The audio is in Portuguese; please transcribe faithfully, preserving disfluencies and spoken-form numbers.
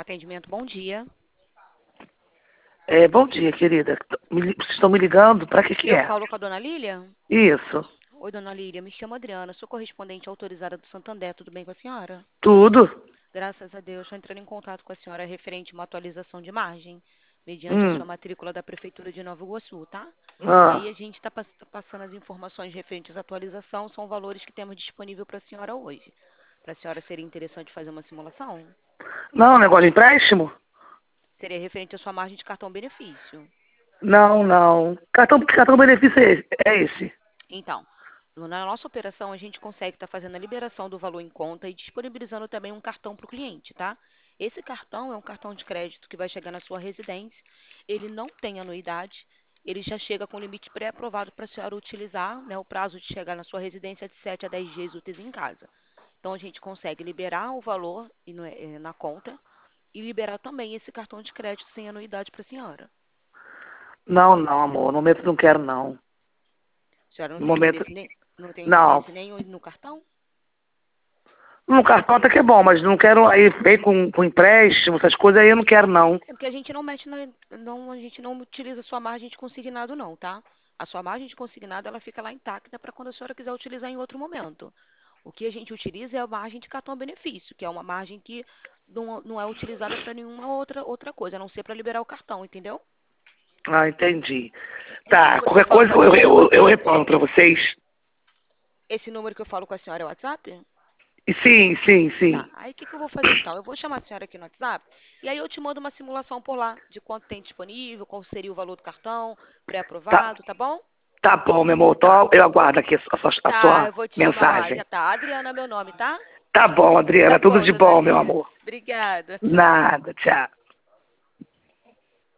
Atendimento, bom dia. É, bom dia, querida. Me li- Vocês estão me ligando? Para que que Eu é? falo com a dona Lília? Isso. Oi, dona Lília, me chamo Adriana, sou correspondente autorizada do Santander, tudo bem com a senhora? Tudo? Graças a Deus, estou entrando em contato com a senhora referente a uma atualização de margem, mediante a sua Hum. matrícula da Prefeitura de Nova Iguaçu, tá? E aí Ah. a gente está passando as informações referentes à atualização, são valores que temos disponível para a senhora hoje. Para a senhora seria interessante fazer uma simulação? Não, negócio de empréstimo? Seria referente à sua margem de cartão benefício. Não, não. Cartão, que cartão benefício é esse? É esse? Então, na nossa operação, a gente consegue estar fazendo a liberação do valor em conta e disponibilizando também um cartão para o cliente, tá? Esse cartão é um cartão de crédito que vai chegar na sua residência. Ele não tem anuidade, ele já chega com limite pré-aprovado para a senhora utilizar, né? O prazo de chegar na sua residência é de sete a dez dias úteis em casa. Então, a gente consegue liberar o valor e no- eh, na conta e liberar também esse cartão de crédito sem anuidade para a senhora. Não, não, amor. No momento não quero, não. A senhora não No tem momento. interesse nem, não tem Não. interesse nem no cartão? No cartão até que é bom, mas não quero aí vem com, com empréstimo, essas coisas aí eu não quero, não. É porque a gente não mexe na, não, a gente não utiliza a sua margem de consignado não, tá? A sua margem de consignado ela fica lá intacta para quando a senhora quiser utilizar em outro momento. O que a gente utiliza é a margem de cartão benefício, que é uma margem que não, não é utilizada para nenhuma outra outra coisa, a não ser para liberar o cartão, entendeu? Ah, entendi. Esse Tá, número que eu qualquer falo coisa com a eu, senhora é eu, eu WhatsApp? retorno pra vocês. Esse número que eu falo com a senhora é WhatsApp? E sim, sim, Tá. sim. Aí o que, que eu vou fazer então? Eu vou chamar a senhora aqui no WhatsApp e aí eu te mando uma simulação por lá de quanto tem disponível, qual seria o valor do cartão, Tá, pré-aprovado, tá bom? tá bom, meu amor. Tá. Então, eu aguardo aqui a sua, a Tá, sua eu vou te chamar lá. Já mensagem. tá. Adriana é meu nome, tá? Tá bom, Tá Adriana. Tudo bom, de dona bom, meu Lília. amor. Obrigada. Tchau. Nada, tchau.